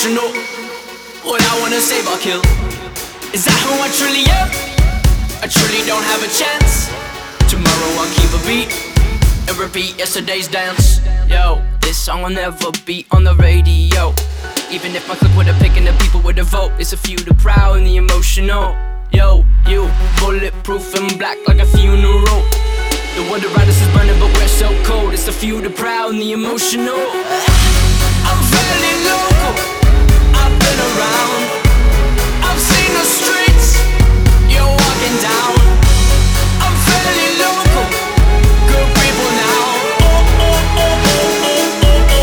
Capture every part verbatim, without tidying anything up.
emotional. What I wanna save, I'll kill. Is that who I truly am? I truly don't have a chance. Tomorrow I'll keep a beat and repeat yesterday's dance. Yo, this song will never be on the radio. Even if my click with a pick and the people with a vote, it's a few the proud and the emotional. Yo, you, bulletproof and black like a funeral. The world around us is burning but we're so cold. It's a few the proud and the emotional. I'm fairly local, I've been around, I've seen the streets you're walking down. I'm fairly local, good people now. Oh, oh, oh, oh, oh,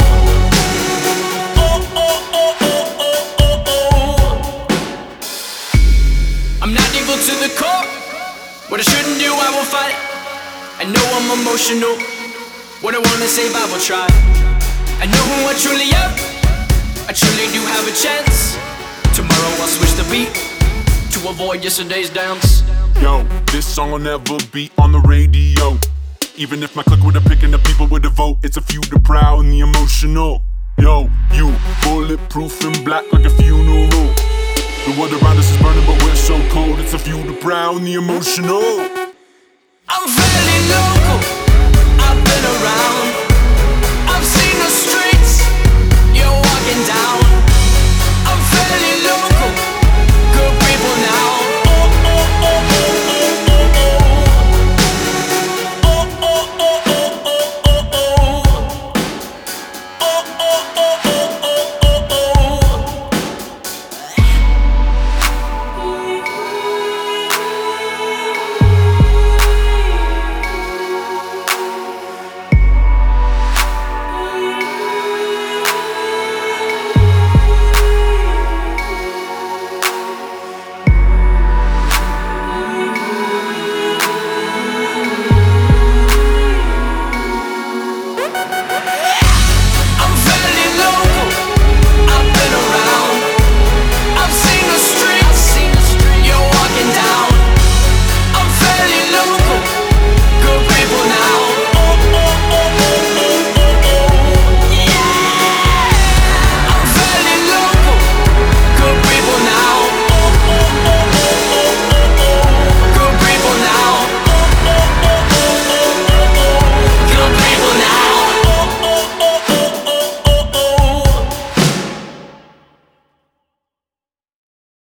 oh, oh. Oh, oh, oh, oh, oh, oh. I'm not evil to the core. What I shouldn't do, I will fight. I know I'm emotional. What I wanna save, I will try. I know who I truly am. I truly do have a chance. Tomorrow I'll switch the beat to avoid yesterday's dance. Yo, this song will never be on the radio. Even if my click with a pick and the people with a vote, it's a few the proud and the emotional. Yo, you, bulletproof and black like a funeral. The world around us is burning but we're so cold. It's a few the proud and the emotional.